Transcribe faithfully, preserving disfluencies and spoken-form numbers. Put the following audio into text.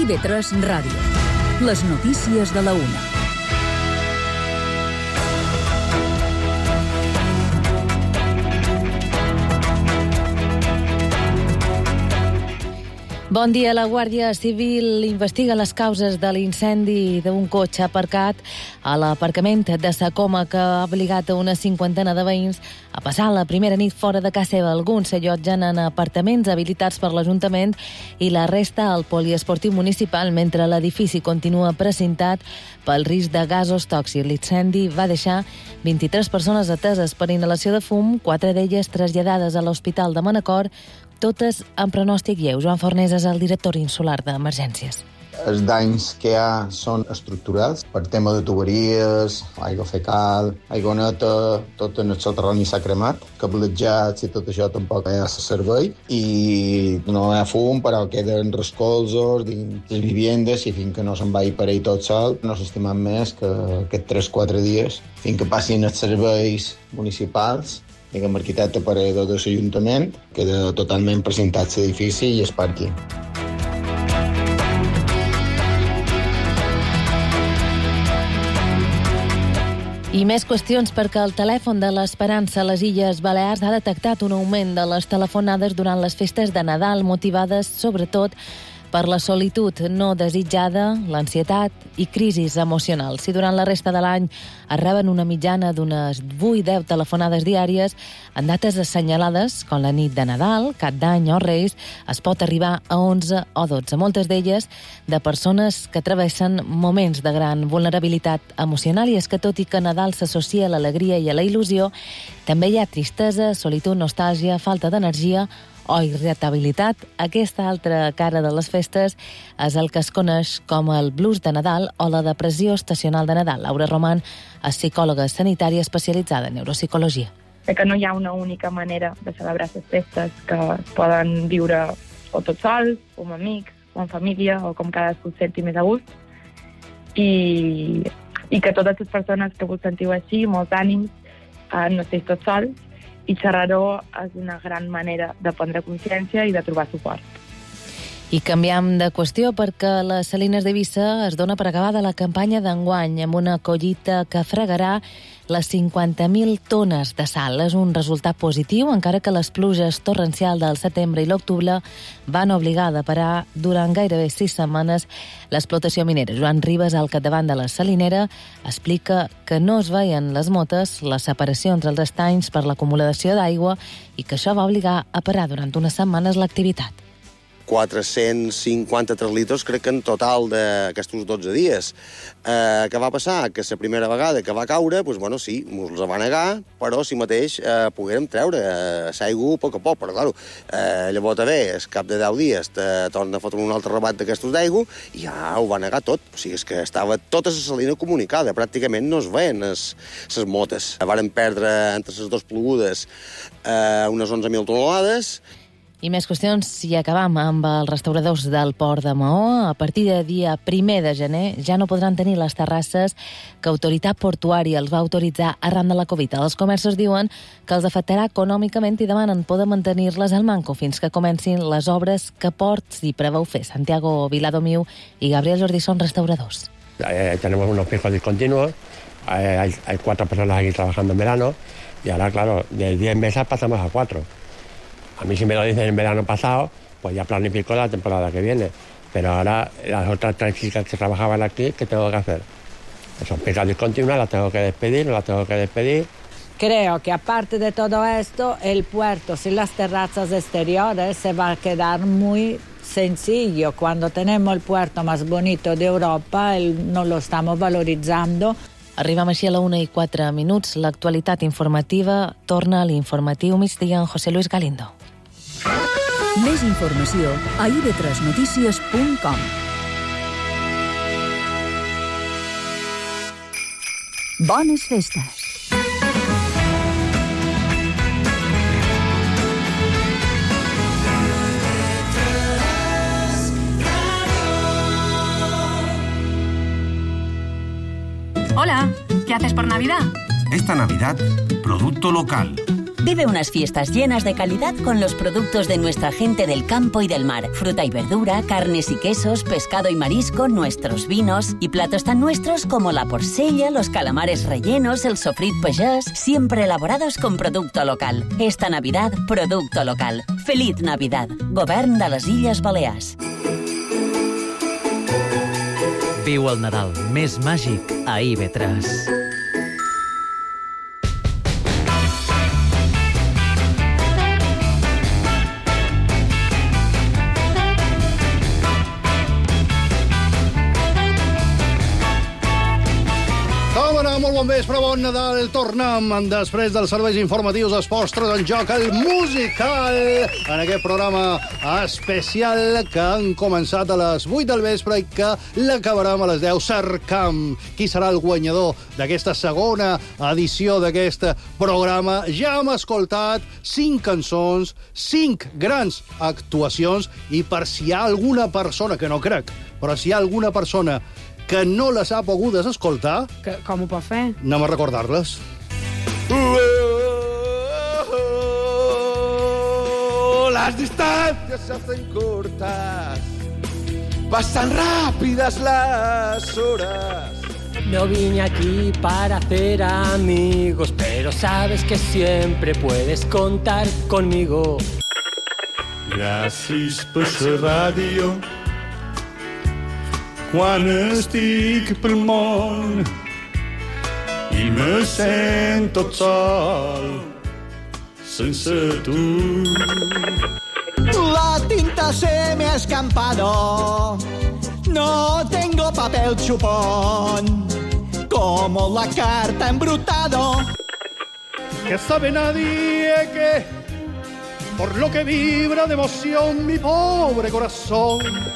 I V tres Ràdio. Les notícies de la una. Bon dia. La Guàrdia Civil investiga les causes de l'incendi d'un cotxe aparcat a l'aparcament de Sa Coma, que ha obligat a una cinquantena de veïns a passar la primera nit fora de casa seva. Alguns s'allotgen en apartaments habilitats per l'Ajuntament i la resta al poliesportiu municipal, mentre l'edifici continua precintat pel risc de gasos tòxics. L'incendi va deixar vint-i-tres persones ateses per inhalació de fum, quatre d'elles traslladades a l'Hospital de Manacor, totes amb pronòstic lleu. Joan Fornés és el director insular d'emergències. Els danys que hi ha són estructurals, per tema de tuberies, aigua fecal, aigua neta, tot en el soterrani s'ha cremat, cablejats i tot això tampoc hi ha servei, i no hi ha fum, però queden rescolzos dins les vivendes, i fins que no se'n vagi per ahí tot sol, no s'estimen més que aquests tres o quatre dies, fins que passin els serveis municipals, diguem, arquitecte paredor de l'Ajuntament, queda totalment presentat l'edifici i el pàrquing. I més qüestions, perquè el telèfon de l'Esperança a les Illes Balears ha detectat un augment de les telefonades durant les festes de Nadal, motivades sobretot per la solitud no desitjada, l'ansietat i crisis emocionals. Si durant la resta de l'any es reben una mitjana d'unes vuit a deu telefonades diàries, en dates assenyalades, com la nit de Nadal, Cap d'Any o Reis, es pot arribar a onze o dotze, moltes d'elles de persones que travessen moments de gran vulnerabilitat emocional. I és que, tot i que Nadal s'associa a l'alegria i a la il·lusió, també hi ha tristesa, solitud, nostàlgia, falta d'energia o irritabilitat. Aquesta altra cara de les festes és el que es coneix com el blues de Nadal o la depressió estacional de Nadal. Laura Roman és psicòloga sanitària especialitzada en neuropsicologia. Que no hi ha una única manera de celebrar les festes, que es poden viure o tots sols, o amb amics, o en família, o com cadascú es senti més a gust. I, i que totes les persones que vos sentiu així, molts ànims, eh, no esteu tots sols, i xerrar-ho és una gran manera de prendre consciència i de trobar suport. I canviem de qüestió, perquè a les Salines d'Eivissa es dona per acabada la campanya d'enguany amb una collita que fregarà les cinquanta mil tones de sal. És un resultat positiu, encara que les pluges torrencials del setembre i l'octubre van obligar a parar durant gairebé sis setmanes l'explotació minera. Joan Ribas, al capdavant de la salinera, explica que no es veien les motes, la separació entre els estanys per l'acumulació d'aigua, i que això va obligar a parar durant unes setmanes l'activitat. quatre-cents cinquanta-tres litres, crec que en total d'aquests dotze dies. Eh, què va passar? Que la primera vegada que va caure, doncs, bueno, sí, ens la va negar, però si mateix eh, poguérem treure eh, l'aigua a poc a poc, però, clar, eh, llavors també, al cap de deu dies, te torna a fotre un altre rebat d'aquestos d'aigua, i ja ho va negar tot. O sigui, és que estava tota la salina comunicada, pràcticament no es veien les motes. Varen perdre entre les dues plogudes eh, unes onze mil tonelades. I més qüestions, i acabam amb els restauradors del Port de Maó. A partir del dia primer de gener ja no podran tenir les terrasses que Autoritat Portuària els va autoritzar arran de la Covid. Els comerços diuen que els afectarà econòmicament i demanen poder mantenir-les al manco fins que comencin les obres que Ports hi preveu fer. Santiago Viladomiu i Gabriel Jordi són restauradors. Eh, tenemos unos fijos discontinuos, eh, hay, hay cuatro personas aquí trabajando en verano, y ahora, claro, de diez mesas pasamos a cuatro. A mí, si me lo dicen en verano pasado, pues ya planifico la temporada que viene. Pero ahora las otras tres chicas que trabajaban aquí, ¿qué tengo que hacer? Son fijas discontinuas, las tengo que despedir, no las tengo que despedir. Creo que aparte de todo esto, el puerto sin las terrazas exteriores se va a quedar muy sencillo. Cuando tenemos el puerto más bonito de Europa, el, no lo estamos valorizando. Arribem així a la una i quatre minuts. L'actualitat informativa torna a l'informatiu migdia amb José Luis Galindo. Més informació a i ve tres notícies punt com. Bones festes. Hola, ¿qué haces por Navidad? Esta Navidad, producto local. Vive unas fiestas llenas de calidad con los productos de nuestra gente del campo y del mar. Fruta y verdura, carnes y quesos, pescado y marisco, nuestros vinos y platos tan nuestros como la porcella, los calamares rellenos, el sofrit pagès, siempre elaborados con producto local. Esta Navidad, producto local. Feliz Navidad. Govern de les Illes Balears. Viu el Nadal més màgic a I V tres. Molt bon vespre, bon Nadal. Tornem després dels serveis informatius esports, tot en joc el musical en aquest programa especial que han començat a les vuit del vespre i que l'acabarem a les deu. Cercam qui serà el guanyador d'aquesta segona edició d'aquest programa. Ja hem escoltat cinc cançons, cinc grans actuacions, i per si hi ha alguna persona, que no crec, però si hi ha alguna persona que no les ha pogudes escoltar... Que, com ho pot fer? Anem a recordar-les. Las distancias se hacen cortas, pasan rápidas las horas. No vine aquí para hacer amigos, pero sabes que siempre puedes contar conmigo. Gràcies per la ràdio, quan estic pel món i me sento sol sense tu. La tinta se me ha escampado, no tengo papel chupón, como la carta embrutado. Que sabe nadie que, por lo que vibra de emoción mi pobre corazón,